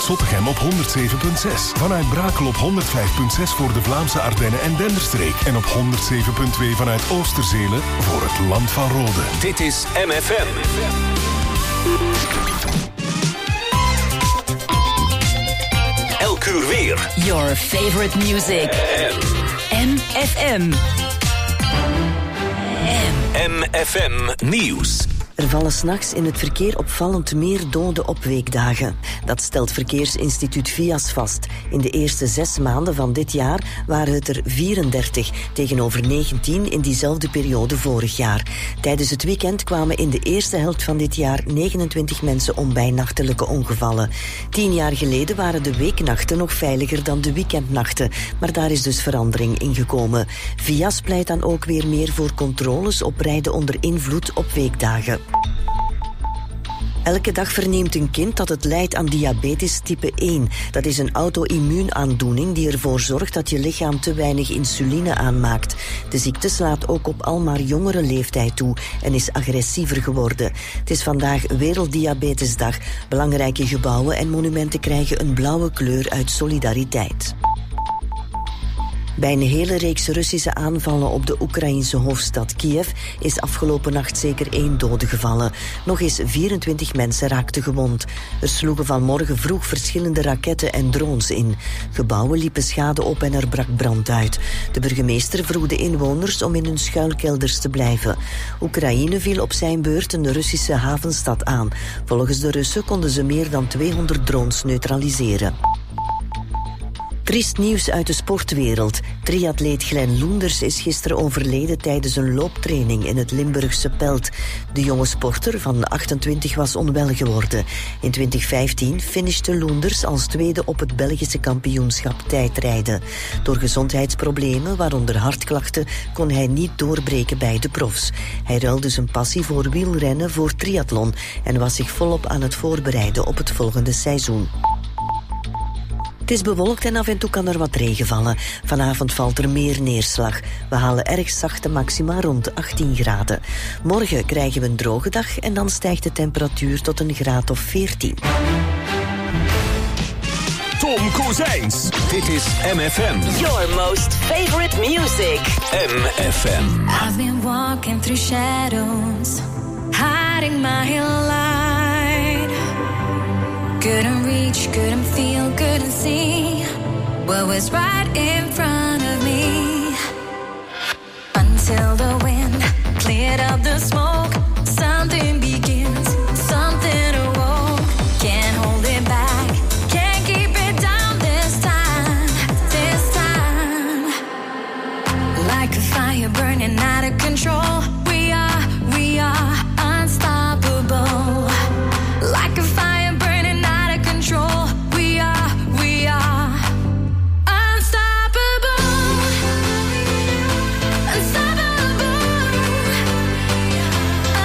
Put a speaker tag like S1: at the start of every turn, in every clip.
S1: Zottegem op 107.6. Vanuit Brakel op 105.6 voor de Vlaamse Ardennen en Denderstreek. En op 107.2 vanuit Oosterzele voor het Land van Rode.
S2: Dit is MFM. Elk uur weer.
S3: Your favorite music. MFM.
S2: MFM Nieuws.
S4: Er vallen 's nachts in het verkeer opvallend meer doden op weekdagen. Dat stelt verkeersinstituut VIAS vast. In de eerste 6 maanden van dit jaar waren het er 34, tegenover 19 in diezelfde periode vorig jaar. Tijdens het weekend kwamen in de eerste helft van dit jaar 29 mensen om bij nachtelijke ongevallen. 10 jaar geleden waren de weeknachten nog veiliger dan de weekendnachten, maar daar is dus verandering in gekomen. VIAS pleit dan ook weer meer voor controles op rijden onder invloed op weekdagen. Elke dag verneemt een kind dat het lijdt aan diabetes type 1. Dat is een auto-immuunaandoening die ervoor zorgt dat je lichaam te weinig insuline aanmaakt. De ziekte slaat ook op al maar jongere leeftijd toe en is agressiever geworden. Het is vandaag Werelddiabetesdag. Belangrijke gebouwen en monumenten krijgen een blauwe kleur uit solidariteit. Bij een hele reeks Russische aanvallen op de Oekraïnse hoofdstad Kiev is afgelopen nacht zeker 1 dode gevallen. Nog eens 24 mensen raakten gewond. Er sloegen vanmorgen vroeg verschillende raketten en drones in. Gebouwen liepen schade op en er brak brand uit. De burgemeester vroeg de inwoners om in hun schuilkelders te blijven. Oekraïne viel op zijn beurt een Russische havenstad aan. Volgens de Russen konden ze meer dan 200 drones neutraliseren. Triest nieuws uit de sportwereld. Triatleet Glenn Loenders is gisteren overleden tijdens een looptraining in het Limburgse Pelt. De jonge sporter van 28 was onwel geworden. In 2015 finishte Loenders als tweede op het Belgische kampioenschap tijdrijden. Door gezondheidsproblemen, waaronder hartklachten, kon hij niet doorbreken bij de profs. Hij ruilde zijn passie voor wielrennen voor triathlon en was zich volop aan het voorbereiden op het volgende seizoen. Het is bewolkt en af en toe kan er wat regen vallen. Vanavond valt er meer neerslag. We halen erg zachte maxima rond de 18 graden. Morgen krijgen we een droge dag en dan stijgt de temperatuur tot een graad of 14.
S2: Tom Kozijns. Dit is MFM.
S3: Your most favorite music.
S2: MFM.
S5: I've been walking through shadows, hiding my light. Couldn't reach, couldn't feel, couldn't see what was right in front of me. Until the wind cleared up the smoke, something begins, something awoke. Can't hold it back, can't keep it down this time, this time. Like a fire burning out of control, we are unstoppable. Like a fire we are unstoppable, unstoppable,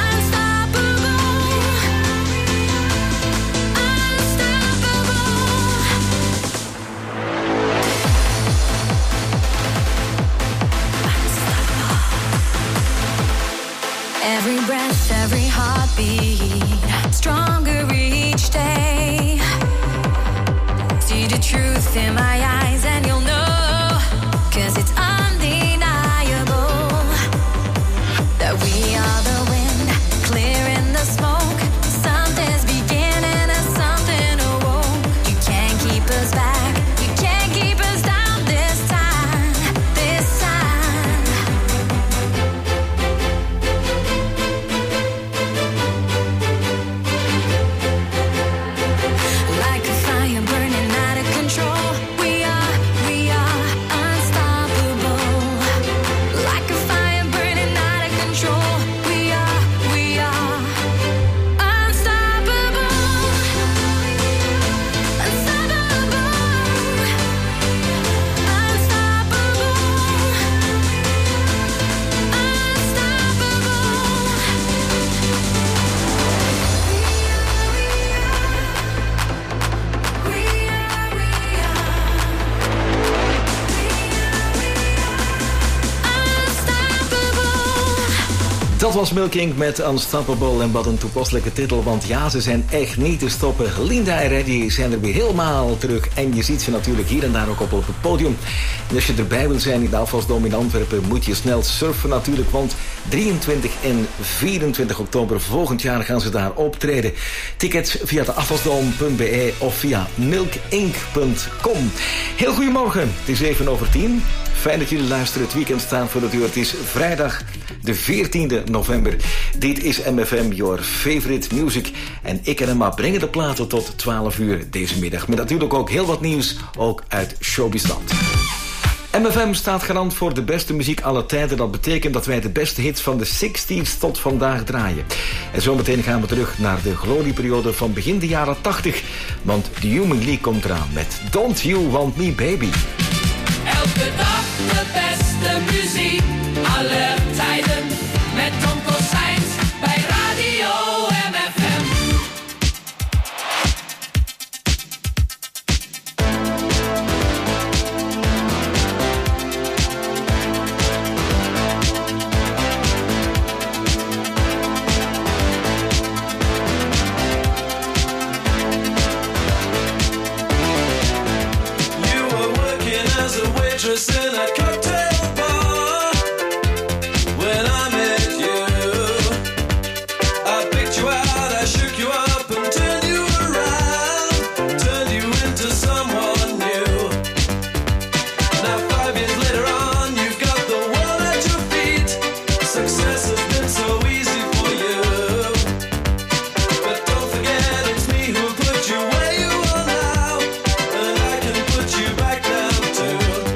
S6: Dat was Milk Inc. met Unstoppable. En wat een toepasselijke titel, want ja, ze zijn echt niet te stoppen. Linda en Reddy zijn er weer helemaal terug. En je ziet ze natuurlijk hier en daar ook op het podium. En als je erbij wil zijn in de Afvalsdome in Antwerpen, moet je snel surfen natuurlijk. Want 23 en 24 oktober volgend jaar gaan ze daar optreden. Tickets via de afvalsdome.be of via milkink.com. Heel goedemorgen, het is 7:10. Fijn dat jullie luisteren. Het weekend staat voor de deur. Het is vrijdag de 14e november. Dit is MFM, your favorite music. En ik en Emma brengen de platen tot 12 uur deze middag. Met natuurlijk ook heel wat nieuws, ook uit showbizland. MFM staat garant voor de beste muziek aller tijden. Dat betekent dat wij de beste hits van de 60s tot vandaag draaien. En zometeen gaan we terug naar de glorieperiode van begin de jaren 80. Want The Human League komt eraan met Don't You Want Me Baby.
S7: Elke dag de beste muziek aller tijden met Tom Kozijns bij Radio MFM.
S8: You were working as a waitress in a cocktail bar. When I met you, I picked you out, I shook you up and turned you around, turned you into someone new. Now 5 years later on, you've got the world at your feet. Success has been so easy for you, but don't forget it's me who put you where you are now, and I can put you back down too.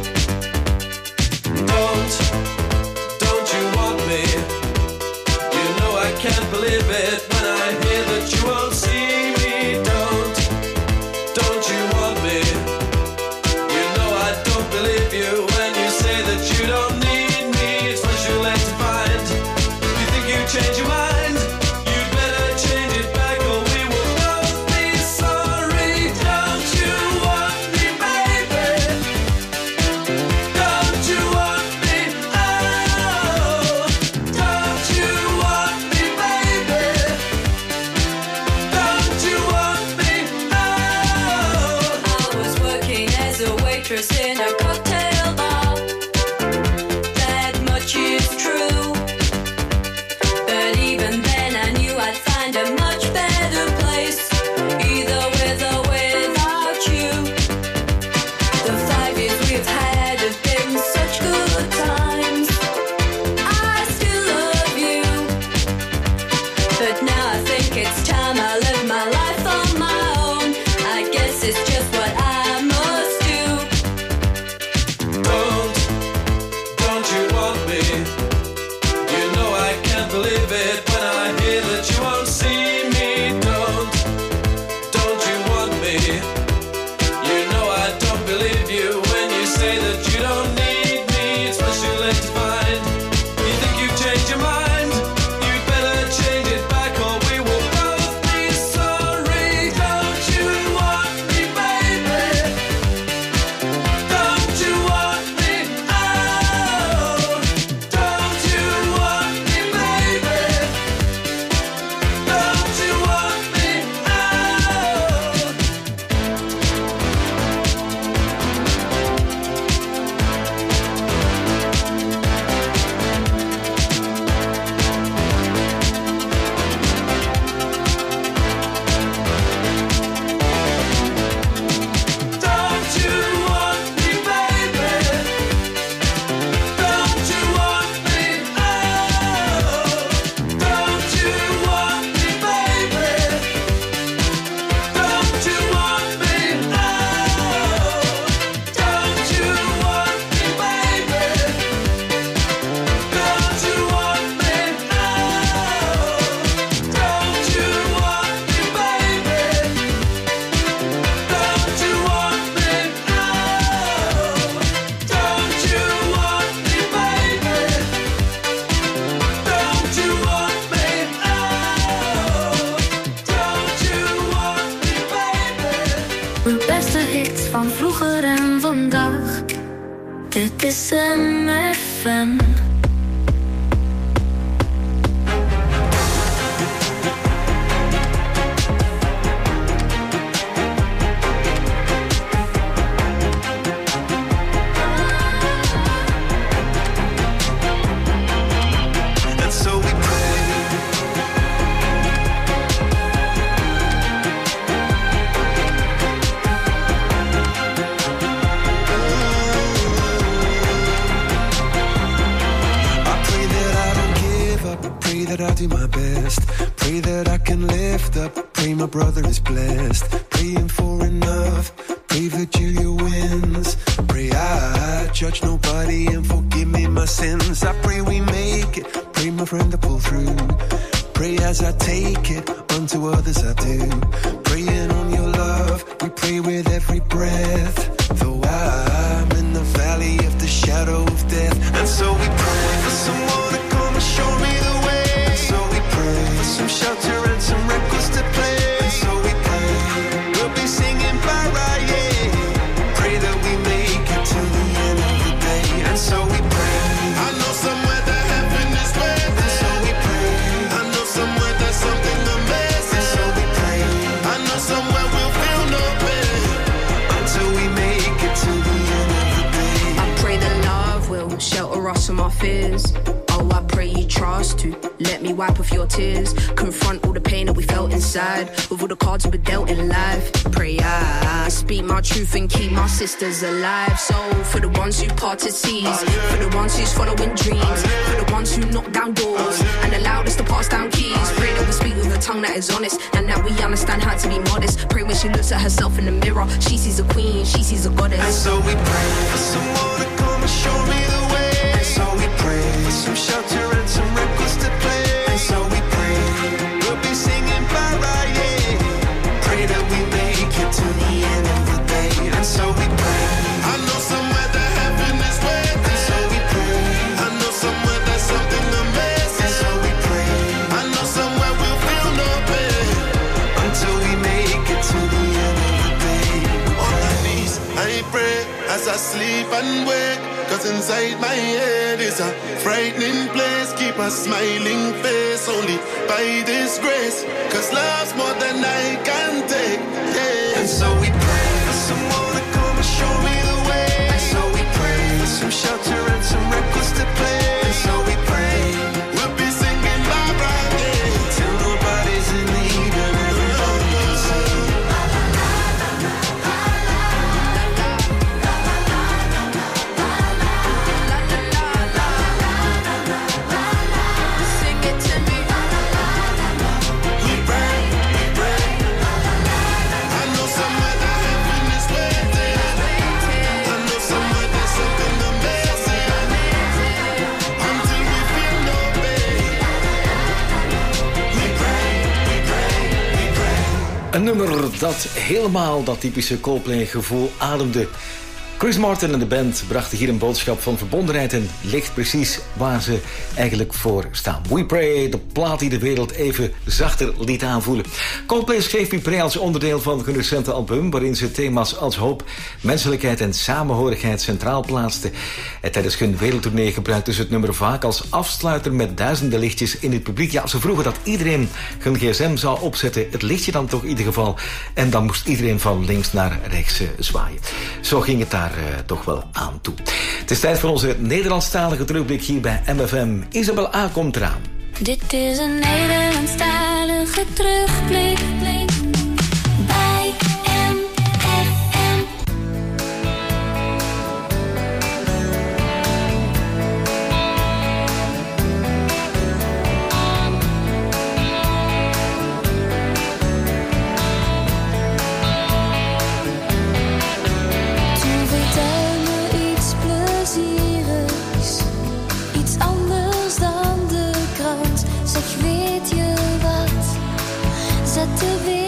S8: Don't you want me? You know I can't believe it when I hear that you won't see me. Don't you want me? You know I don't believe you when you say that you don't need me. It's much too late to find. You think you change your mind? You'd better change it back or we will both be sorry. Don't you want me, baby? Don't you want me? Oh, don't you want me, baby? Don't you want me? Oh.
S5: I was working as a waitress in a cocktail bar. That much is true. But even then I knew I'd find a much better place, either with or without you. The 5 years we've had have been such good times. I still love you, but now I think it's time I live my life on my own. I guess it's just what I must do.
S8: Don't you want me? You know I can't believe it when I hear that you won't see me. Don't you want me? You know I don't believe you when you say that you don't need me. It's much too late to find. You think you've changed your mind? You'd better change it back or we will both be sorry. Don't you want me, baby? Don't you want me? Oh, don't you want me, baby? Don't you want me? Don't you want me, baby? Don't you want me? Oh, don't you want me, baby? Don't you want me? Oh, don't you want me, baby? Don't you want me? Oh, don't you want me, baby? Don't you want me? Oh, don't you want me, baby? Don't you want me? Oh, don't you want me, baby?
S9: De beste hits van vroeger en vandaag. Dit is MFM.
S10: my brother is blessed. Praying for enough, pray that Julia wins. Pray I judge nobody and forgive me my sins. I pray we make it, pray my friend to pull through. Pray as I take it, unto others I do. Praying on your love, we pray with every breath. Though I'm in the valley of the shadow of death. And so we pray for someone to come and show me the way. And so we pray for some shelter and some records to play. And so we pray, we'll be singing para, yeah. Pray that we make it to the end of the day. And so we pray, I know somewhere that heaven is waiting. And so we pray, I know somewhere there's something amazing. And so we pray, I know somewhere we'll feel no pain until we make it to the end of the day.
S11: I pray that love will shelter us from our fears. Oh, I pray you trust to let me wipe off your tears. Confront all the pain that we felt inside with all the cards we dealt in life. Pray I speak my truth and keep my sisters alive. So for the ones who parted seas, for the ones who's following dreams, for the ones who knock down doors and allowed us to pass down keys. Pray that we speak with a tongue that is honest and that we understand how to be modest. Pray when she looks at herself in the mirror, she sees a queen, she sees a goddess.
S10: And so we pray for someone to come and show me the way. And so we pray for some shelter and some records to play. And so we pray, we'll be singing para, yeah. Pray that we make it to the end of the day. And so we pray, I know somewhere that heaven is waiting. And so we pray, I know somewhere there's something amazing. And so we pray, I know somewhere we'll feel no pain until we make it to the end of the day. On my knees, I pray as I sleep and wake. Cause inside my head is a frightening place. Keep a smiling face only by this grace. Cause love's more than I can take, yeah. And so we pray for someone to come and show me the way. And so we pray for some shelter and some records to play. And so we pray, we'll be singing Barbara, yeah. Till nobody's in need and everybody can sing.
S6: Een nummer dat helemaal dat typische Coldplay-gevoel ademde. Chris Martin en de band brachten hier een boodschap van verbondenheid en ligt precies waar ze eigenlijk voor staan. We Pray, de plaat die de wereld even zachter liet aanvoelen. Coldplay schreef We Pray als onderdeel van hun recente album, waarin ze thema's als hoop, menselijkheid en samenhorigheid centraal plaatsten. En tijdens hun wereldtournee gebruikten ze het nummer vaak als afsluiter met duizenden lichtjes in het publiek. Ja, ze vroegen dat iedereen hun gsm zou opzetten, het lichtje dan toch in ieder geval. En dan moest iedereen van links naar rechts zwaaien. Zo ging het daar toch wel aan toe. Het is tijd voor onze Nederlandstalige terugblik hier bij MFM. Isabel A. komt eraan.
S9: Dit is een Nederlandstalige terugblik bij MFM. Zet de wereld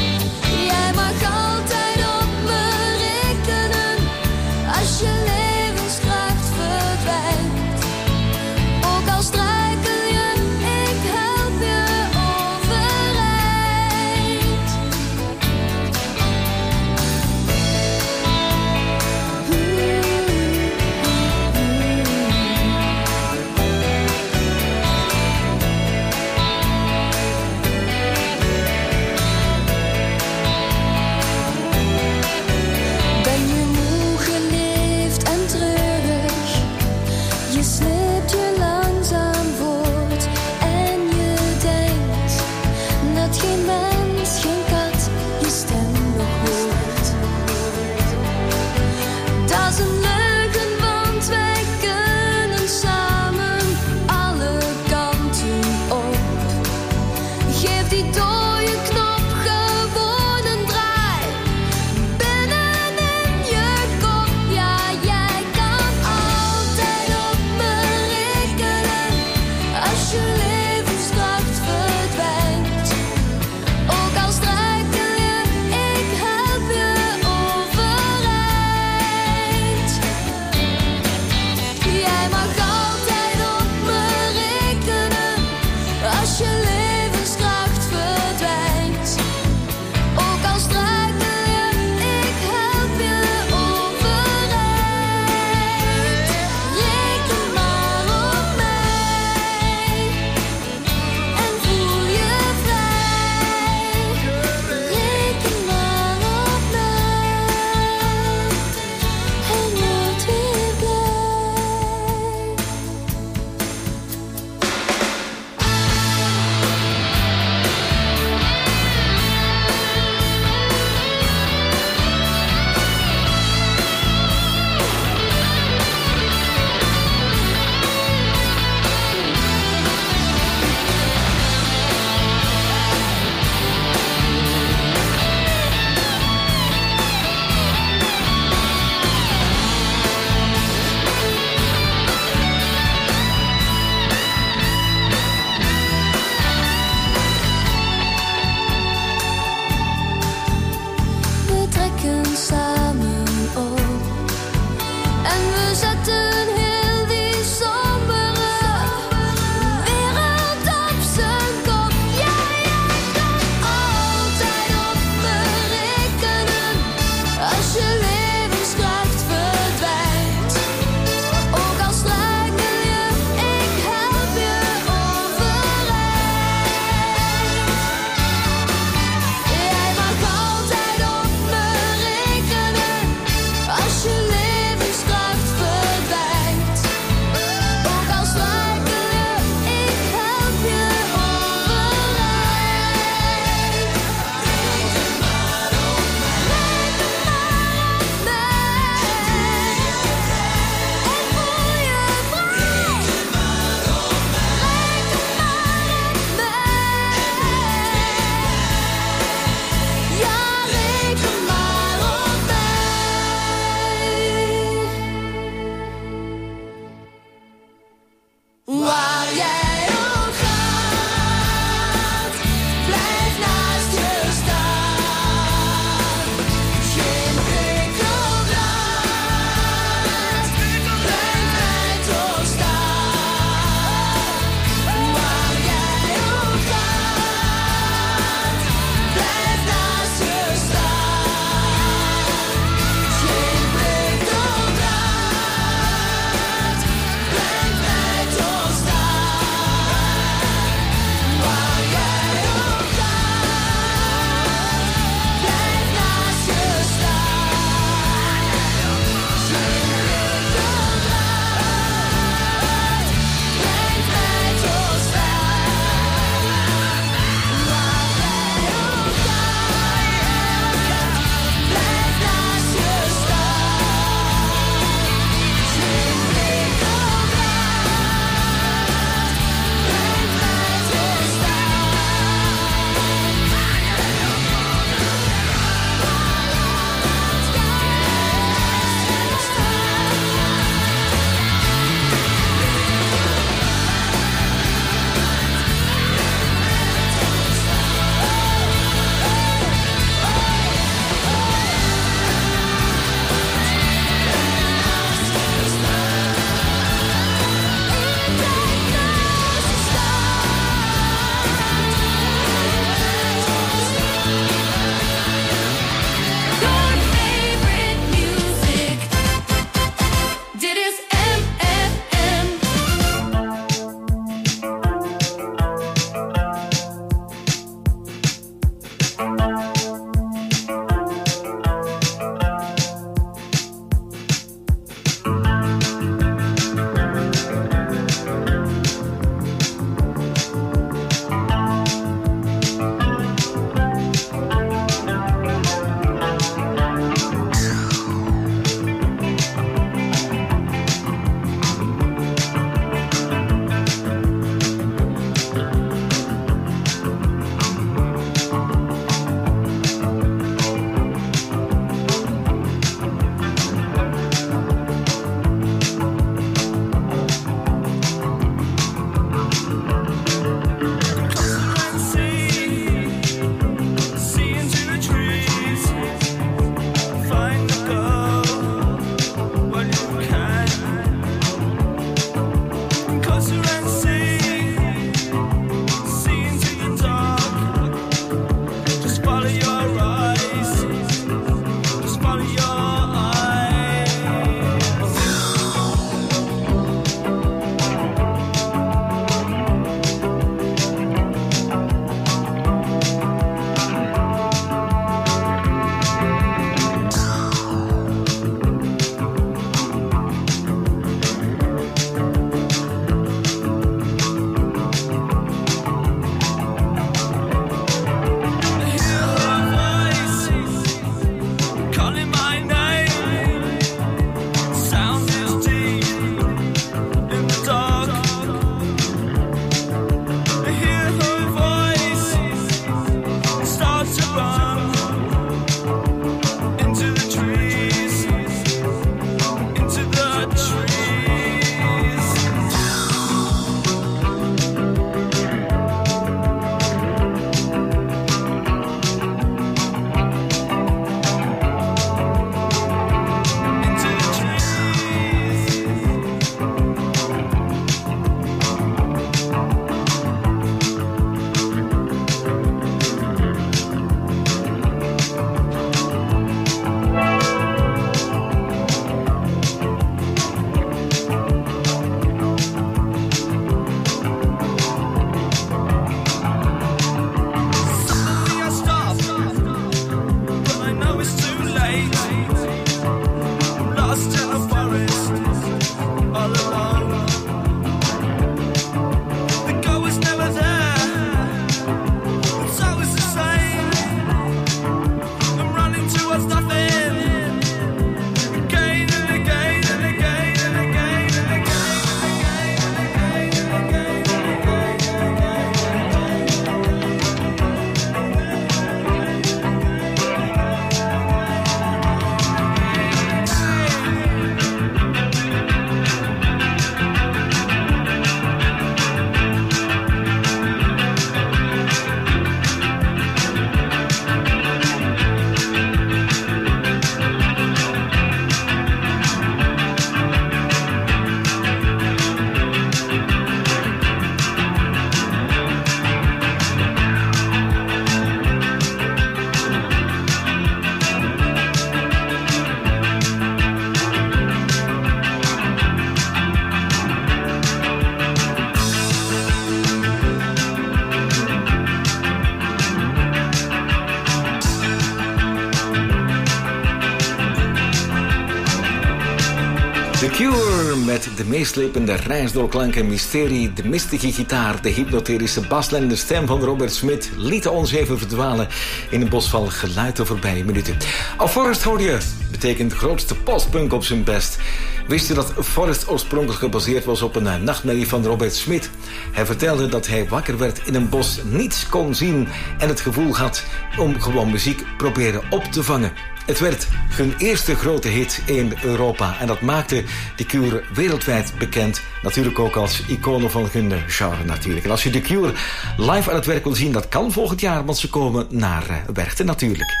S6: Cure met de meeslepende reisdoorklanken, mysterie, de mistige gitaar, de hypnoterische baslijn en de stem van Robert Smith lieten ons even verdwalen in een bos van geluid de voorbije minuten. Al Forest hoor je, betekent grootste postpunk op zijn best. Wist je dat Forest oorspronkelijk gebaseerd was op een nachtmerrie van Robert Smith? Hij vertelde dat hij wakker werd in een bos, niets kon zien en het gevoel had om gewoon muziek proberen op te vangen. Het werd hun eerste grote hit in Europa en dat maakte de Cure wereldwijd bekend. Natuurlijk ook als iconen van hun genre natuurlijk. En als je de Cure live aan het werk wil zien, dat kan volgend jaar, want ze komen naar Werchter natuurlijk.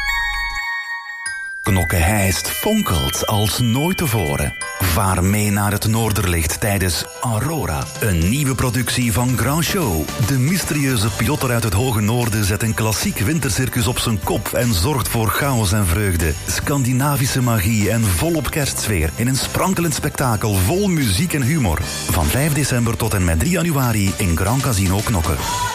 S12: Knokke-Heist fonkelt als nooit tevoren. Vaar mee naar het Noorderlicht tijdens Aurora. Een nieuwe productie van Grand Show. De mysterieuze piloter uit het hoge noorden zet een klassiek wintercircus op zijn kop en zorgt voor chaos en vreugde. Scandinavische magie en volop kerstsfeer in een sprankelend spektakel vol muziek en humor. Van 5 december tot en met 3 januari in Grand Casino Knokke.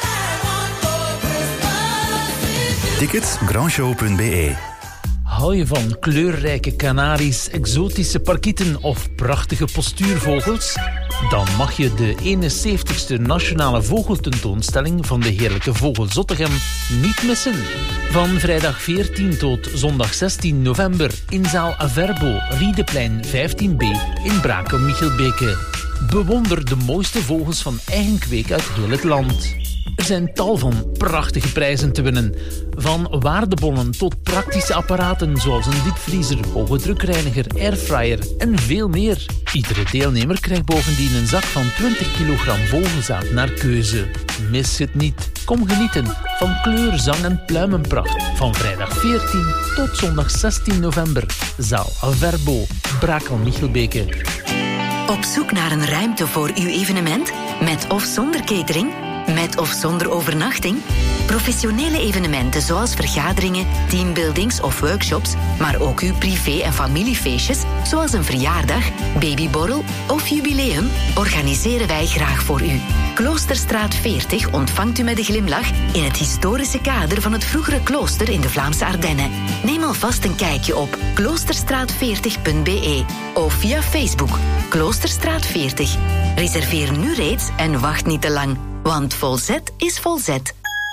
S12: Tickets grandshow.be.
S13: Hou je van kleurrijke kanaries, exotische parkieten of prachtige postuurvogels? Dan mag je de 71ste Nationale Vogeltentoonstelling van de Heerlijke Vogel Zottegem niet missen. Van vrijdag 14 tot zondag 16 november in zaal Averbo, Riedeplein 15b in Brakel-Michelbeke. Bewonder de mooiste vogels van eigen kweek uit heel het land. Er zijn tal van prachtige prijzen te winnen. Van waardebonnen tot praktische apparaten zoals een diepvriezer, hoge drukreiniger, airfryer en veel meer. Iedere deelnemer krijgt bovendien een zak van 20 kilogram vogelzaad naar keuze. Mis het niet. Kom genieten van kleur, zang en pluimenpracht. Van vrijdag 14 tot zondag 16 november. Zaal Averbo, Brakel-Michelbeke.
S14: Op zoek naar een ruimte voor uw evenement? Met of zonder catering? Met of zonder overnachting? Professionele evenementen zoals vergaderingen, teambuildings of workshops, maar ook uw privé- en familiefeestjes, zoals een verjaardag, babyborrel of jubileum, organiseren wij graag voor u. Kloosterstraat 40 ontvangt u met een glimlach in het historische kader van het vroegere klooster in de Vlaamse Ardennen. Neem alvast een kijkje op kloosterstraat40.be of via Facebook Kloosterstraat 40. Reserveer nu reeds en wacht niet te lang, want Volzet is Volzet.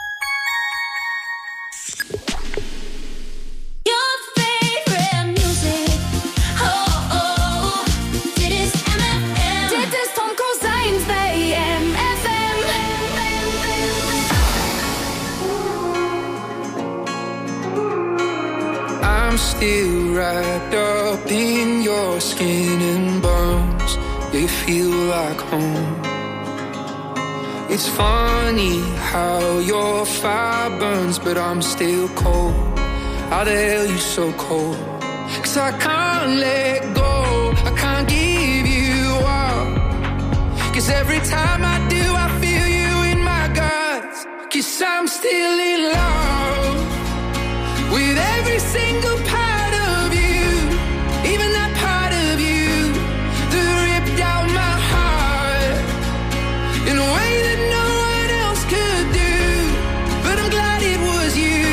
S15: I'm still wrapped up in your skin and bones. They feel like home. It's funny how your fire burns, but I'm still cold. How the hell you so cold? 'Cause I can't let go, I can't give you up. 'Cause every time I do, I feel you in my guts. 'Cause I'm still in love with every single part of you, even that part of you that ripped out my heart in a way that no one else could do. But I'm glad it was you.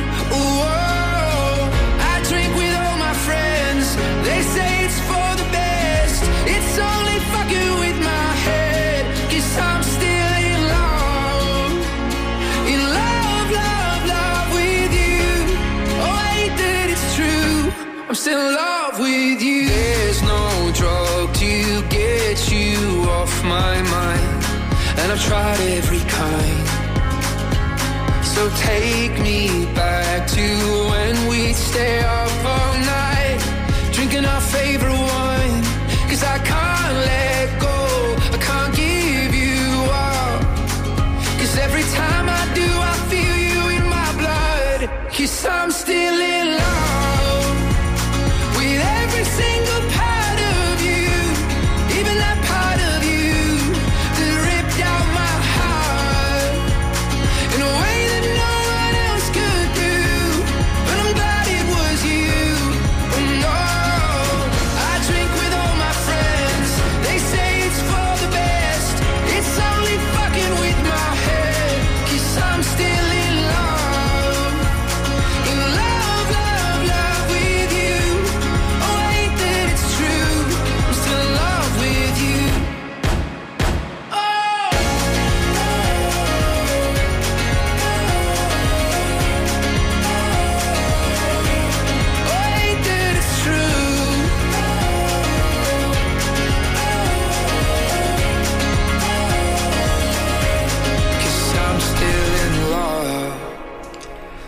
S15: Oh, I drink with all my friends. They say it's for the best. It's only fucking with my head. 'Cause I'm still in love. In love, love, love with you. Oh, I hate that it's true. I'm still in love with you. There's no drug to get you off my mind, and I've tried every kind. So take me back to when we'd stay up all night, drinking our favorite wine. 'Cause I can't let go, I can't give you up. 'Cause every time I do, I feel you in my blood. 'Cause I'm still in love with every single part of you, even that part of you that ripped out my heart in a way that no one else could do. But I'm glad it was you. Oh no, I drink with all my friends. They say it's for the best. It's only fucking with my head. 'Cause I'm still in love. In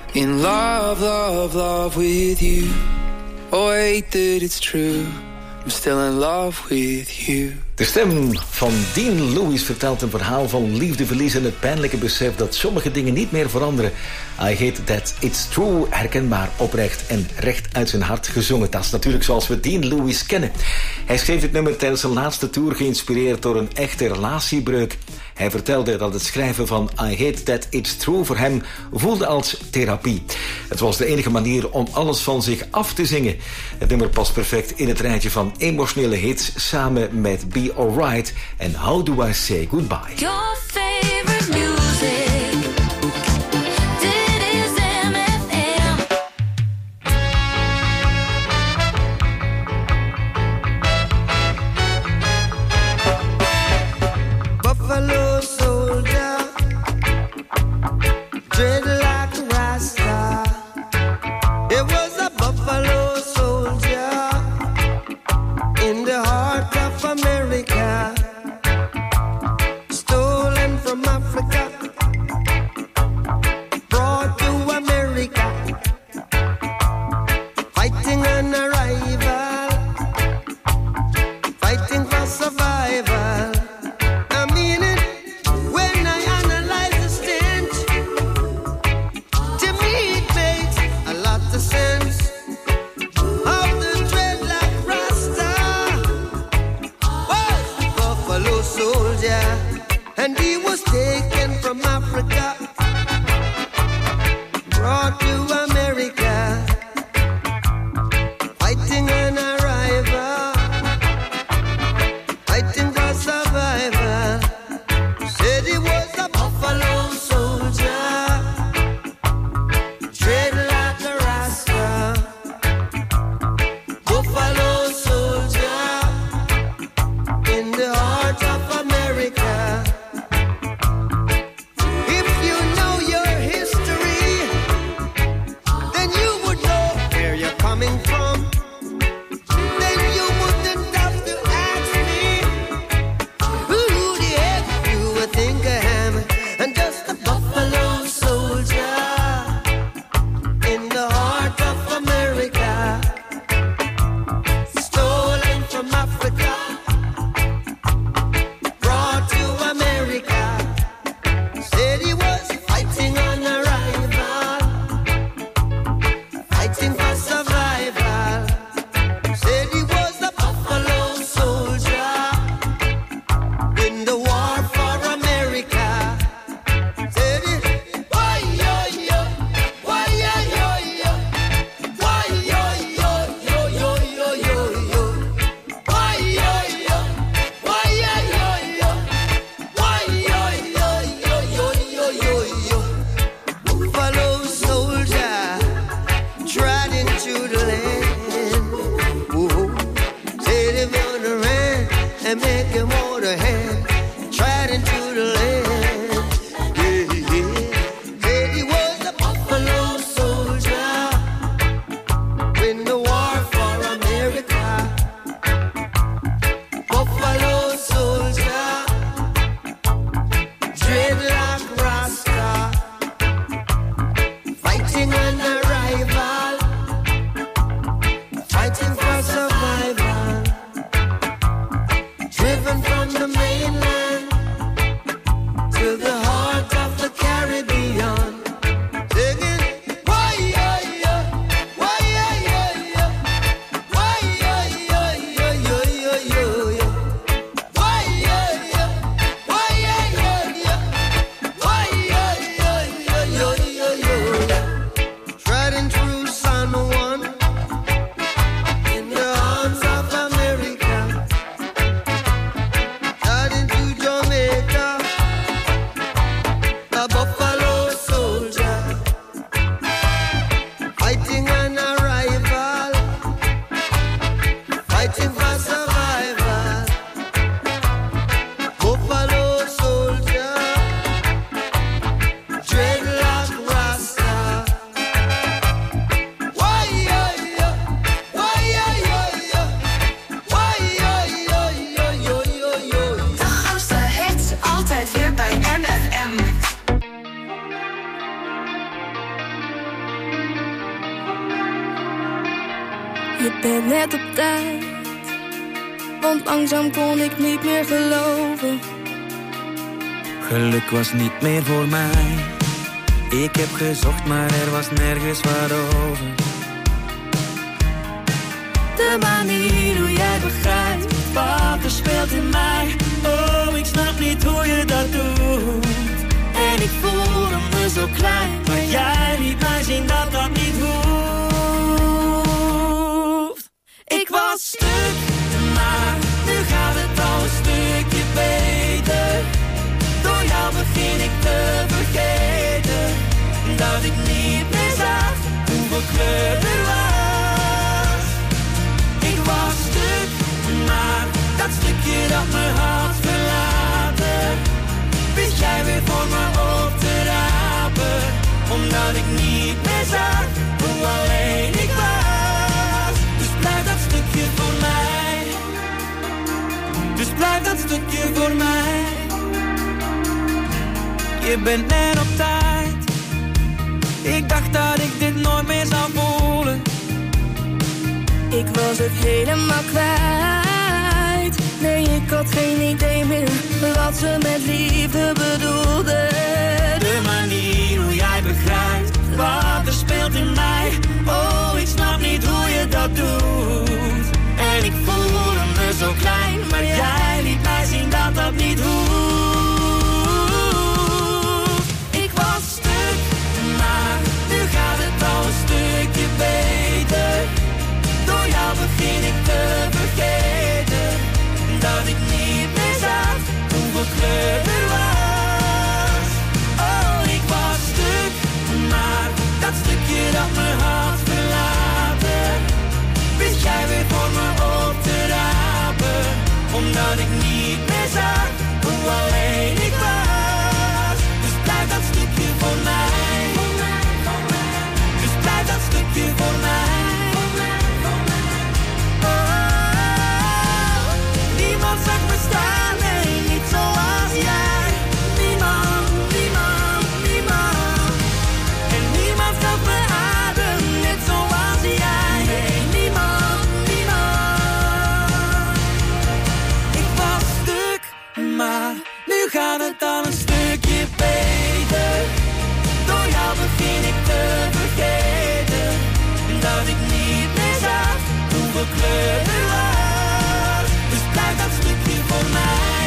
S15: In love, love, love with you. Oh, I hate that it's true. I'm still in love with you.
S6: De stem van Dean Lewis vertelt een verhaal van liefdeverlies en het pijnlijke besef dat sommige dingen niet meer veranderen. I hate that it's true, herkenbaar, oprecht en recht uit zijn hart gezongen. Dat is natuurlijk zoals we Dean Lewis kennen. Hij schreef dit nummer tijdens zijn laatste tour geïnspireerd door een echte relatiebreuk. Hij vertelde dat het schrijven van I hate that it's true voor hem voelde als therapie. Het was de enige manier om alles van zich af te zingen. Het nummer past perfect in het rijtje van emotionele hits samen met Be Alright en How Do I Say Goodbye.
S5: Your favorite music. Dit is MFM.
S10: Buffalo soldier, dread like a Rasta. It was a buffalo soldier in the heart of America, stolen from Africa, brought to America, fighting an arrival, fighting for survival. I mean it when I analyze the stench. To me it makes a lot of sense. Of the dreadlock Rasta was a buffalo soldier, and he was taken from Africa, brought to America, fighting an arrival, fighting for survival. Said he was a buffalo soldier, tread like a Rasta. Buffalo soldier in the heart of America.
S11: ben net op tijd, want langzaam kon ik niet meer geloven.
S16: Geluk was niet meer voor mij. Ik heb gezocht, maar er was nergens wat over.
S17: De manier hoe jij begrijpt wat er speelt in mij. Oh, ik snap niet hoe je dat doet. En ik voelde me zo klein, maar jij liet mij zien dat dat niet hoeft. Ik was stuk, maar nu gaat het al een stukje beter. Door jou begin ik te vergeten dat ik niet meer zag hoeveel kleur er was. Ik was stuk, maar dat stukje dat me had verlaten, wist jij weer voor me op te rapen. Omdat ik niet meer zag hoe alleen ik was. Dus blijf dat stukje voor mij. Dus blijf dat stukje voor mij.
S16: Je bent net op tijd. Ik dacht dat ik dit nooit meer zou voelen.
S11: Ik was het helemaal kwijt. Nee, ik had geen idee meer wat ze met liefde bedoelde.
S17: De manier hoe jij begrijpt wat er speelt in mij. Oh, ik snap niet hoe je dat doet. En ik voelde me zo klein, maar jij liet mij zien dat dat niet hoeft. Ik was stuk, maar nu gaat het al een stukje beter. Door jou begin ik te vergeten dat ik niet meer zag hoeveel kleur er was. Oh, ik was stuk, maar dat stukje dat me had verlaten, wist jij weer voor me op te rapen. Omdat ik niet meer zag hoe alleen ik was. Dus blijf dat stukje voor mij. Dus blijf dat stukje voor mij. Niemand zag me staan, nee, niet zoals jij. Niemand, niemand, niemand. En niemand gaf me adem, net zoals jij. Nee, niemand, niemand. Ik was stuk, maar nu gaat het al een stukje beter. Door jou begin ik te vergeten dat ik niet meer zag hoeveel kleur er was. Dus blijf dat stukje voor mij.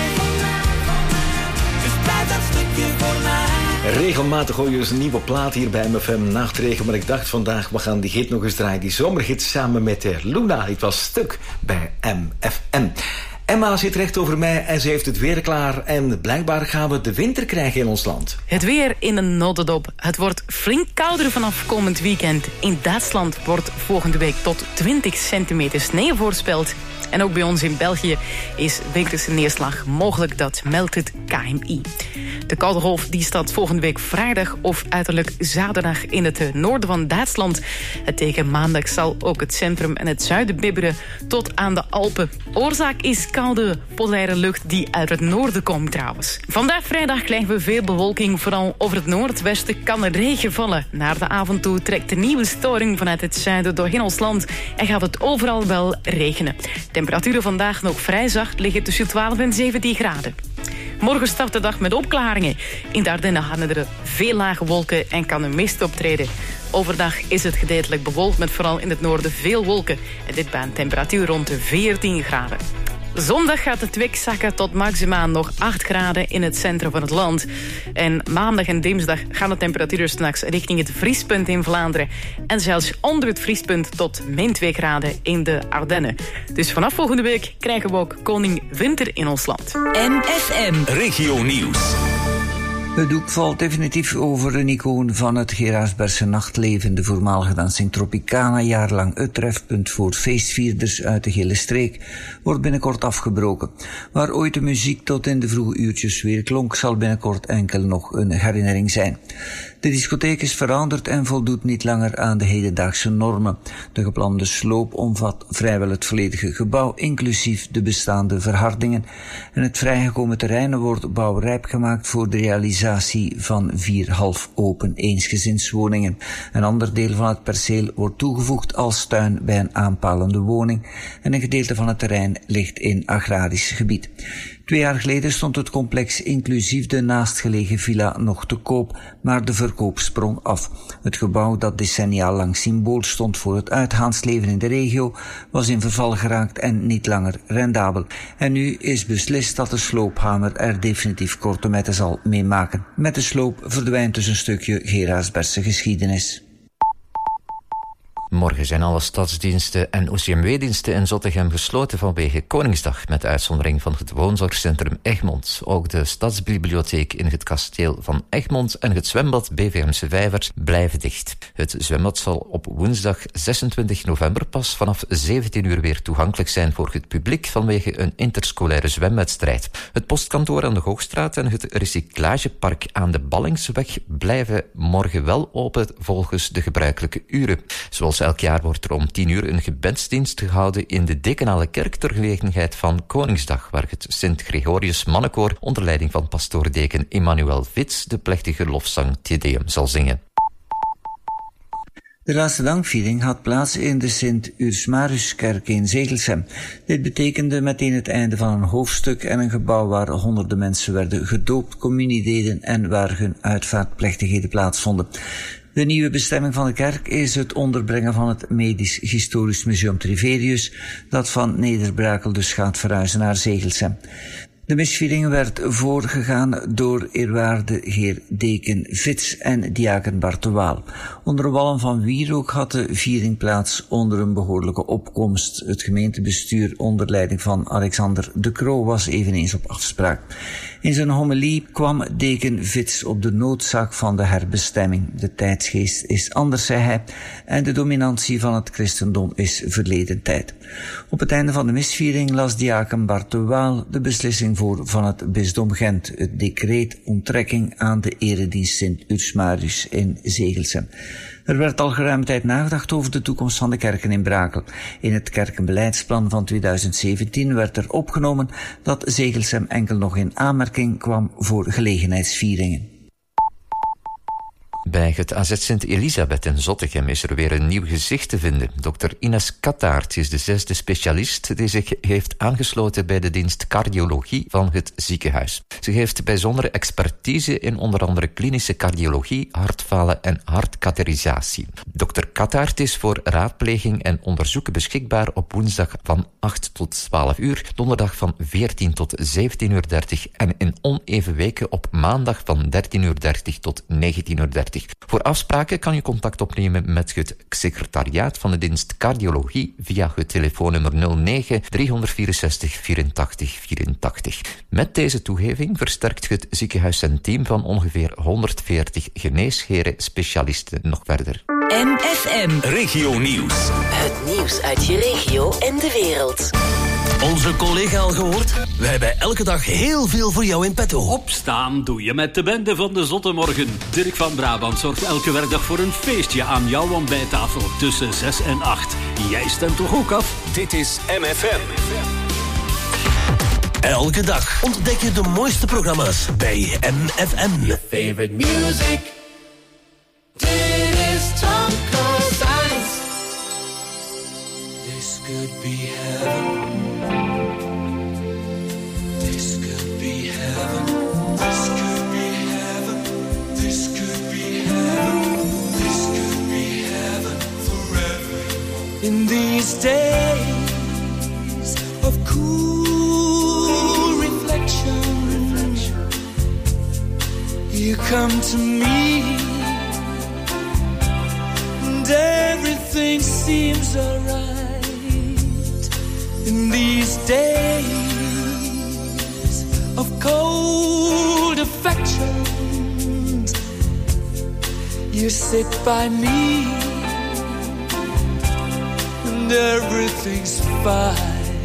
S17: Dus blijf dat stukje voor mij.
S6: Regelmatig hoor je dus een nieuwe plaat hier bij MFM Nachtregen. Maar ik dacht vandaag, we gaan die hit nog eens draaien. Die zomerhit samen met Luna. Het was stuk bij MFM. Emma zit recht over mij en ze heeft het weer klaar. En blijkbaar gaan we de winter krijgen in ons land.
S18: Het weer in een notendop. Het wordt flink kouder vanaf komend weekend. In Duitsland wordt volgende week tot 20 centimeter sneeuw voorspeld. En ook bij ons in België is winterse neerslag mogelijk. Dat meldt het KMI. De koude golf die staat volgende week vrijdag of uiterlijk zaterdag in het noorden van Duitsland. Tegen maandag zal ook het centrum en het zuiden bibberen tot aan de Alpen. Oorzaak is koude polaire lucht die uit het noorden komt trouwens. Vandaag vrijdag krijgen we veel bewolking. Vooral over het noordwesten kan er regen vallen. Naar de avond toe trekt de nieuwe storing vanuit het zuiden doorheen ons land en gaat het overal wel regenen. Temperaturen vandaag nog vrij zacht liggen tussen 12 en 17 graden. Morgen start de dag met opklaringen. In de Ardennen hangen er veel lage wolken en kan een mist optreden. Overdag is het gedeeltelijk bewolkt met vooral in het noorden veel wolken. En dit bij een temperatuur rond de 14 graden. Zondag gaat het wegzakken tot maximaal nog 8 graden in het centrum van het land. En maandag en dinsdag gaan de temperaturen straks richting het vriespunt in Vlaanderen. En zelfs onder het vriespunt tot min 2 graden in de Ardennen. Dus vanaf volgende week krijgen we ook koning winter in ons land.
S3: MFM
S2: Regio Nieuws.
S19: Het doek valt definitief over een icoon van het Geraardsbergse nachtleven. De voormalige dansing Tropicana, jarenlang het trefpunt voor feestvierders uit de gele streek, wordt binnenkort afgebroken. Waar ooit de muziek tot in de vroege uurtjes weer klonk, zal binnenkort enkel nog een herinnering zijn. De discotheek is veranderd en voldoet niet langer aan de hedendaagse normen. De geplande sloop omvat vrijwel het volledige gebouw, inclusief de bestaande verhardingen. En het vrijgekomen terrein wordt bouwrijp gemaakt voor de realisatie realisatie van 4 half open eensgezinswoningen. Een ander deel van het perceel wordt toegevoegd als tuin bij een aanpalende woning en een gedeelte van het terrein ligt in agrarisch gebied. 2 jaar geleden stond het complex inclusief de naastgelegen villa nog te koop, maar de verkoop sprong af. Het gebouw dat decennia lang symbool stond voor het uitgaansleven in de regio was in verval geraakt en niet langer rendabel. En nu is beslist dat de sloophamer er definitief korte metten zal meemaken. Met de sloop verdwijnt dus een stukje Geraardsbergse geschiedenis.
S20: Morgen zijn alle stadsdiensten en OCMW-diensten in Zottegem gesloten vanwege Koningsdag, met uitzondering van het woonzorgcentrum Egmond. Ook de stadsbibliotheek in het kasteel van Egmond en het zwembad BVMse Vijvers blijven dicht. Het zwembad zal op woensdag 26 november pas vanaf 17 uur weer toegankelijk zijn voor het publiek vanwege een interscholaire zwemwedstrijd. Het postkantoor aan de Hoogstraat en het recyclagepark aan de Ballingsweg blijven morgen wel open volgens de gebruikelijke uren. Zoals elk jaar wordt er om 10 uur een gebedsdienst gehouden in de Dekenale Kerk ter gelegenheid van Koningsdag, waar het Sint-Gregorius Mannenkoor onder leiding van pastoor-deken Emmanuel Vits de plechtige lofzang Te Deum zal zingen.
S19: De laatste dankviering had plaats in de Sint-Ursmaruskerk in Zegelsem. Dit betekende meteen het einde van een hoofdstuk en een gebouw waar honderden mensen werden gedoopt, communie deden en waar hun uitvaartplechtigheden plaatsvonden. De nieuwe bestemming van de kerk is het onderbrengen van het Medisch Historisch Museum Triverius, dat van Neder-Brakel dus gaat verhuizen naar Zegelsem. De misviering werd voorgegaan door eerwaarde heer deken Vits en diaken Bart de Waal. Onder de wallen van Wierook had de viering plaats onder een behoorlijke opkomst. Het gemeentebestuur onder leiding van Alexander de Croo was eveneens op afspraak. In zijn homilie kwam deken Vits op de noodzaak van de herbestemming. De tijdsgeest is anders, zei hij, en de dominantie van het christendom is verleden tijd. Op het einde van de misviering las diaken Bart de Waal de beslissing voor van het bisdom Gent, het decreet onttrekking aan de eredienst Sint-Ursmarus in Zegelsem. Er werd al geruime tijd nagedacht over de toekomst van de kerken in Brakel. In het kerkenbeleidsplan van 2017 werd er opgenomen dat Zegelsem enkel nog in aanmerking kwam voor gelegenheidsvieringen.
S20: Bij het AZ Sint-Elisabeth in Zottegem is er weer een nieuw gezicht te vinden. Dr. Ines Kattaert is de 6e specialist die zich heeft aangesloten bij de dienst cardiologie van het ziekenhuis. Ze heeft bijzondere expertise in onder andere klinische cardiologie, hartfalen en hartkatheterisatie. Dr. Kattaert is voor raadpleging en onderzoeken beschikbaar op woensdag van 8 tot 12 uur, donderdag van 14 tot 17:30 en in oneven weken op maandag van 13:30 tot 19:30. Voor afspraken kan je contact opnemen met het secretariaat van de dienst cardiologie via het telefoonnummer 09 364 84 84. Met deze toegeving versterkt het ziekenhuis zijn team van ongeveer 140 geneesheren specialisten nog verder.
S3: MFM
S2: Regio Nieuws.
S3: Het nieuws uit je regio en de wereld.
S21: Onze collega al gehoord? We hebben elke dag heel veel voor jou in petto.
S22: Opstaan doe je met de bende van de Zotte Morgen. Dirk van Brabant zorgt elke werkdag voor een feestje aan jouw ontbijttafel tussen 6 en 8. Jij stemt toch ook af?
S2: Dit is MFM.
S21: Elke dag ontdek je de mooiste programma's bij MFM.
S7: Your favorite music. Dit is Tom Cousins.
S8: This could be heaven. This could be heaven. This could be heaven. This could be heaven. This could be heaven for everyone.
S17: In these days of cool reflection, you come to me and everything seems alright. In these days of cold affection, you sit by me and everything's fine.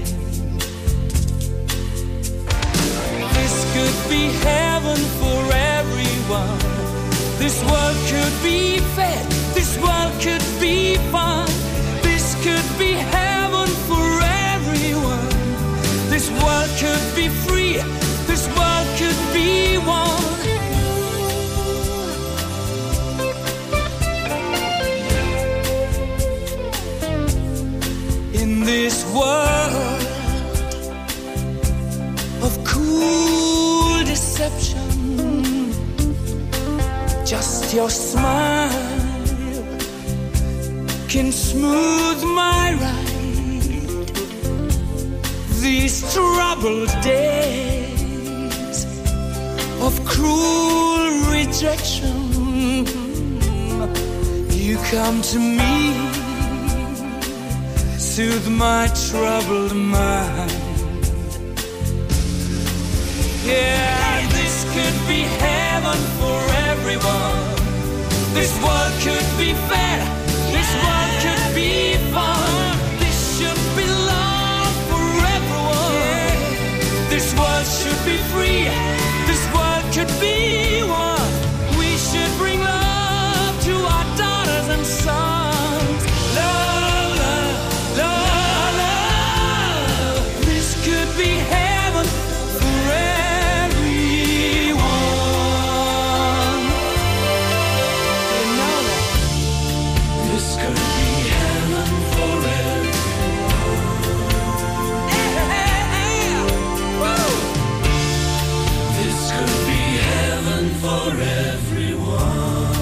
S17: This could be heaven for everyone. This world could be fair. This world could be fun. This could be heaven for everyone. This world could be free. This world could be one.
S16: Just your smile can smooth my ride. These troubled days of cruel rejection, you come to me, soothe my troubled mind. Yeah, this could be heaven for everyone. This world could be fair. This world could be fun. This should be love for everyone. This world should be free. This world could be one. We should bring love to our daughters and sons. Love, love, love, love. This could be heaven for everyone. You know that. This could be heaven for everyone. Yeah. Woo. This could be heaven for everyone.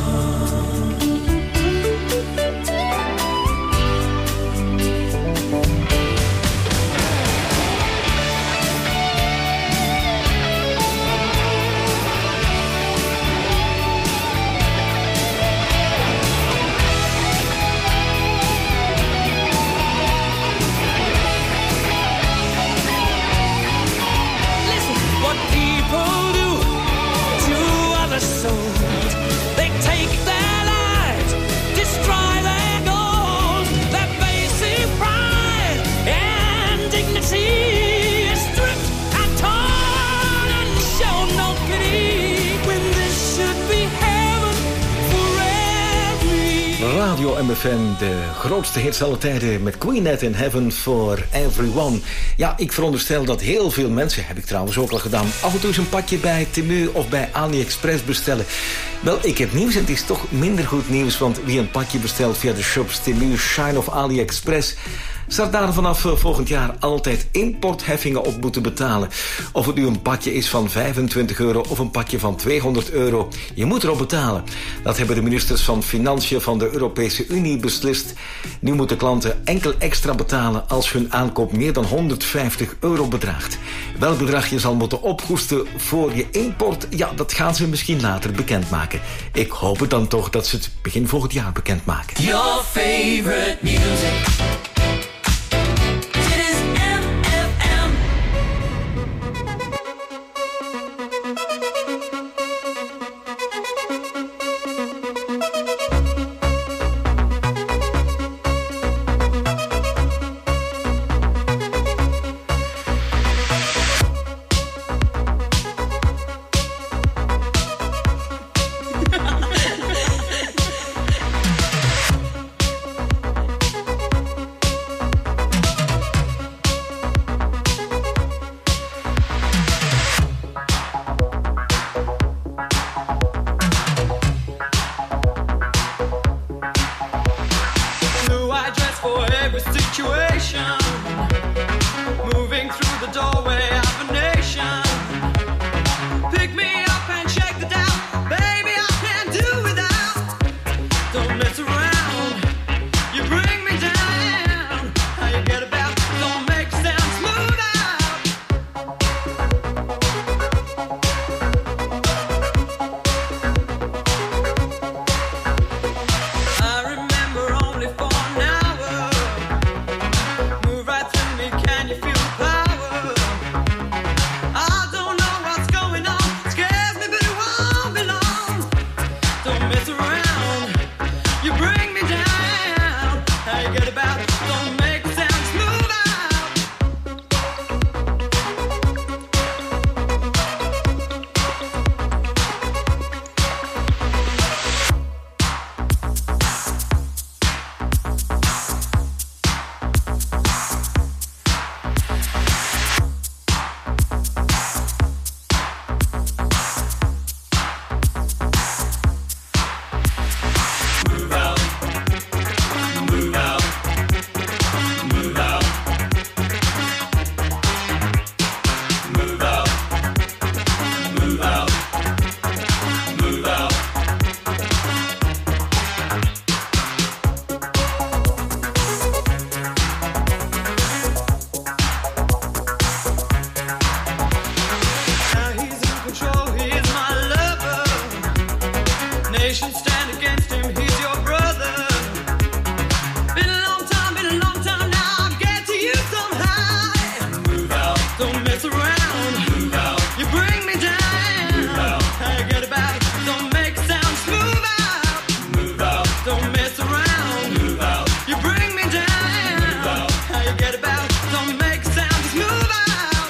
S16: Listen, what people do to other souls, they take their lives, destroy their goals, their basic pride and dignity is stripped and torn and show no pity when this should be heaven for every.
S6: Radio MFM, de grootste hits aller tijden met Queenette in Heaven for Everyone. Ja, ik veronderstel dat heel veel mensen, heb ik trouwens ook al gedaan, af en toe eens een pakje bij Temu of bij AliExpress bestellen. Wel, ik heb nieuws en het is toch minder goed nieuws, want wie een pakje bestelt via de shops Temu, Shine of AliExpress, zal daar vanaf volgend jaar altijd importheffingen op moeten betalen. Of het nu een pakje is van €25 of een pakje van €200. Je moet erop betalen. Dat hebben de ministers van Financiën van de Europese Unie beslist. Nu moeten klanten enkel extra betalen als hun aankoop meer dan €150 bedraagt. Welk bedrag je zal moeten ophoesten voor je import, ja, dat gaan ze misschien later bekendmaken. Ik hoop het dan toch dat ze het begin volgend jaar bekendmaken.
S7: Your favorite music. Dit is MFM.
S8: nation stand against him. He's your brother. Been a long time now. I'll get to you somehow. Move out. Don't mess around. Move out. You bring me down. Move out. How you get about? Don't make sounds. Move out. Move out. Don't mess around. Move out. You bring me down. Move out. How you get about? Don't make sounds. Move out.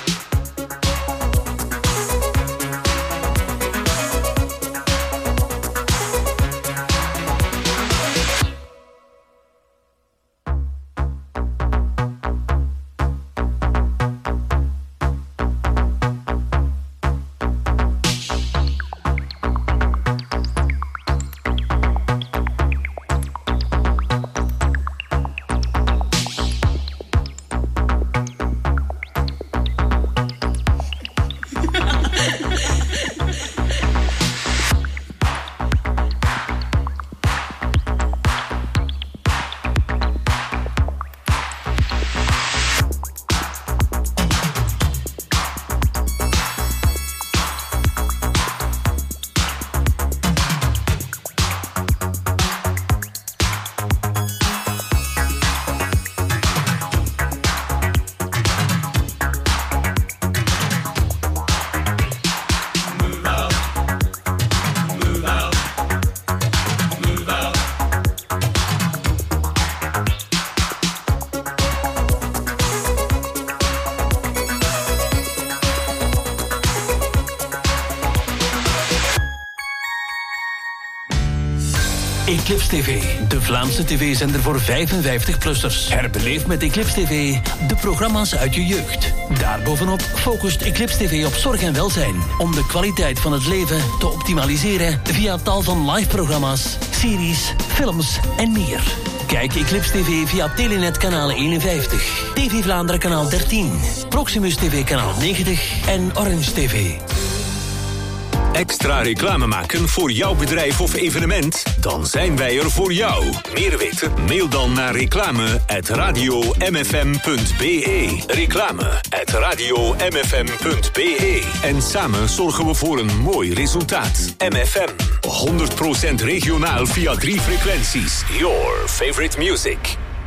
S21: Eclipse TV, de Vlaamse tv-zender voor 55-plussers. Herbeleef met Eclipse TV de programma's uit je jeugd. Daarbovenop focust Eclipse TV op zorg en welzijn, om de kwaliteit van het leven te optimaliseren via tal van live-programma's, series, films en meer. Kijk Eclipse TV via Telenet kanaal 51, TV Vlaanderen kanaal 13, Proximus TV kanaal 90 en Orange TV.
S2: Extra reclame maken voor jouw bedrijf of evenement? Dan zijn wij er voor jou. Meer weten? Mail dan naar reclame@radiomfm.be. Reclame@radiomfm.be. En samen zorgen we voor een mooi resultaat. MFM. 100% regionaal via 3 frequenties. Your favorite music.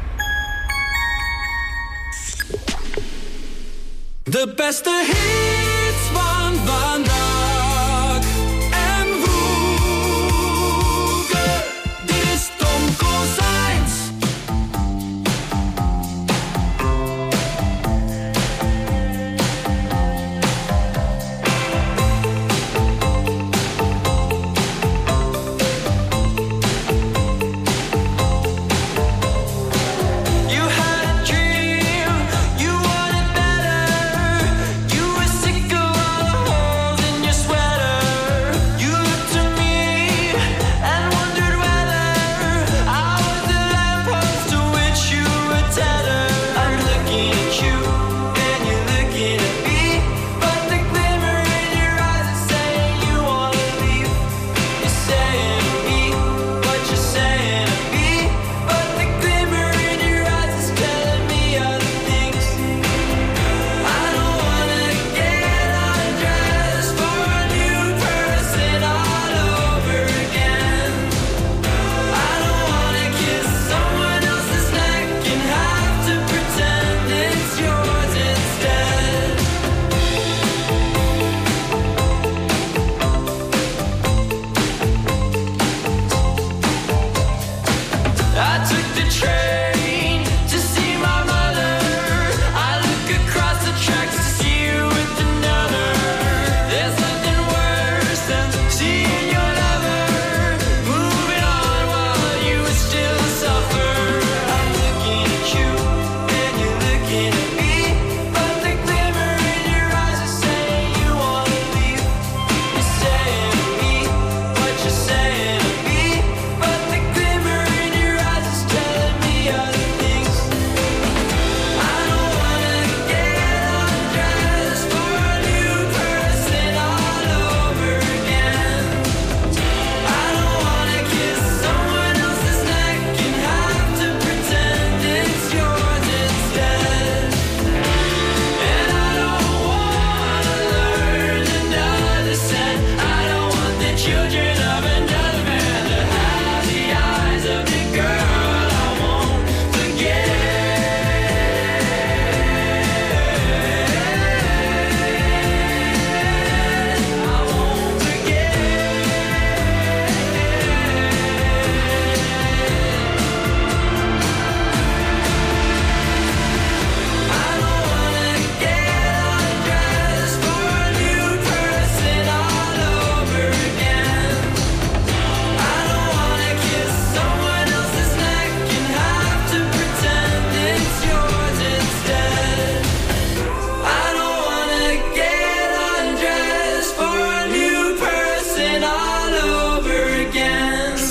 S8: De beste hits van vandaag.
S17: Me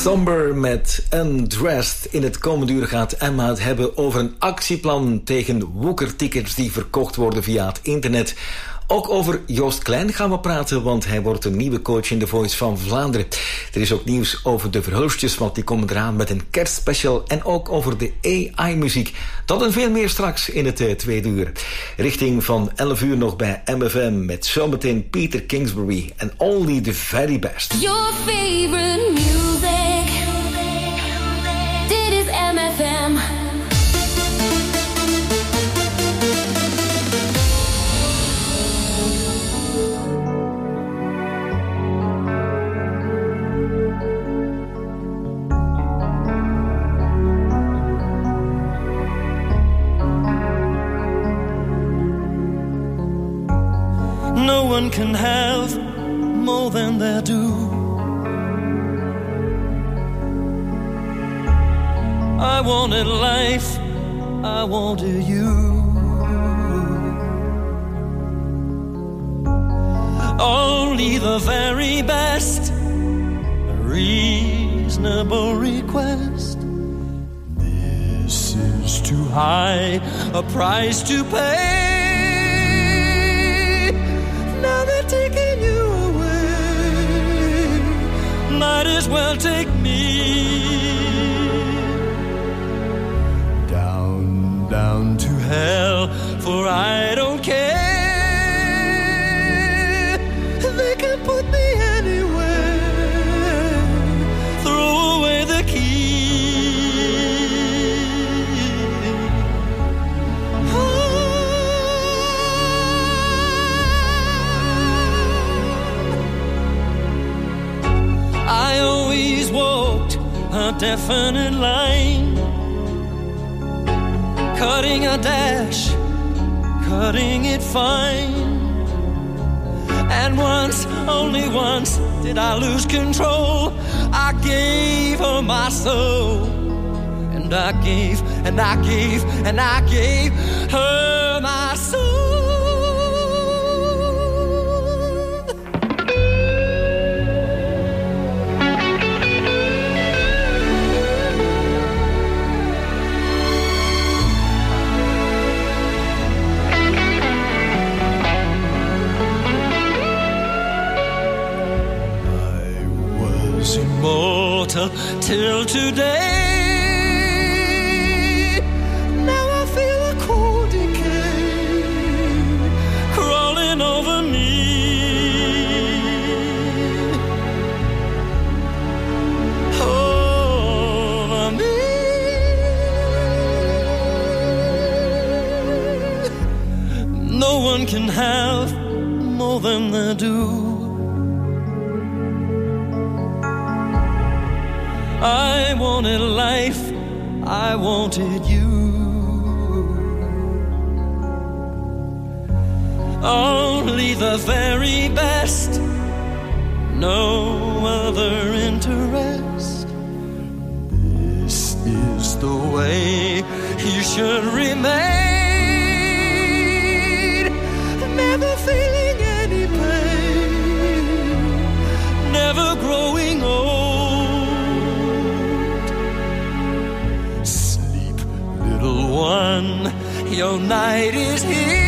S6: Somber met Undressed. In het komende uur gaat Emma het hebben over een actieplan tegen woekertickets die verkocht worden via het internet. Ook over Joost Klein gaan we praten, want hij wordt een nieuwe coach in The Voice van Vlaanderen. Er is ook nieuws over de Verhulstjes, want die komen eraan met een kerstspecial. En ook over de AI-muziek. Dat en veel meer straks in het tweede uur. Richting van 11 uur nog bij MFM met zometeen Peter Kingsbury en Only the Very Best.
S9: Your favorite music. Dit is MFM.
S1: No one can have more than they do. I wanted life, I wanted you. Only the very best, a reasonable request. This is too high a price to pay. Now they're taking you away. Might as well take me down, down to hell, for I don't care. They can put me anywhere. Throw away the key. I always walked a definite line, cutting a dash, cutting it fine. And once, only once, did I lose control. I gave her my soul, and I gave, and I gave, and I gave her my soul. Immortal till today. Now I feel a cold decay crawling over me. Over me. No one can have more than they do. I wanted life, I wanted you. Only the very best, no other interest. This is the way you should remain. Never feeling any pain, never growing old. One, your night is here.